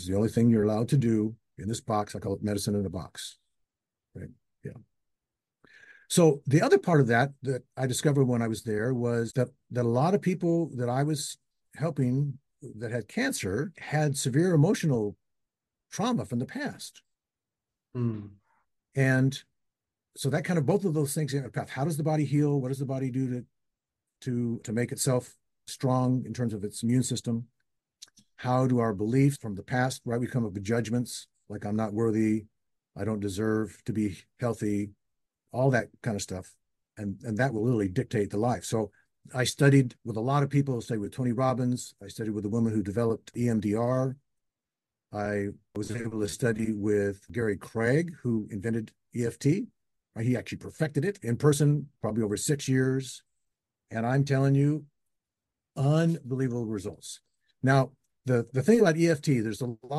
It's the only thing you're allowed to do in this box. I call it medicine in a box. Right. Yeah. So the other part of that that I discovered when I was there was that a lot of people that I was helping that had cancer had severe emotional trauma from the past. Mm. And so that kind of both of those things in a path. How does the body heal? What does the body do to make itself strong in terms of its immune system? How do our beliefs from the past, right? We come up with judgments like I'm not worthy, I don't deserve to be healthy, all that kind of stuff. And that will literally dictate the life. So I studied with a lot of people, I studied with Tony Robbins, I studied with a woman who developed EMDR. I was able to study with Gary Craig, who invented EFT. He actually perfected it in person, probably over 6 years. And I'm telling you, unbelievable results. Now, the thing about EFT, there's a lot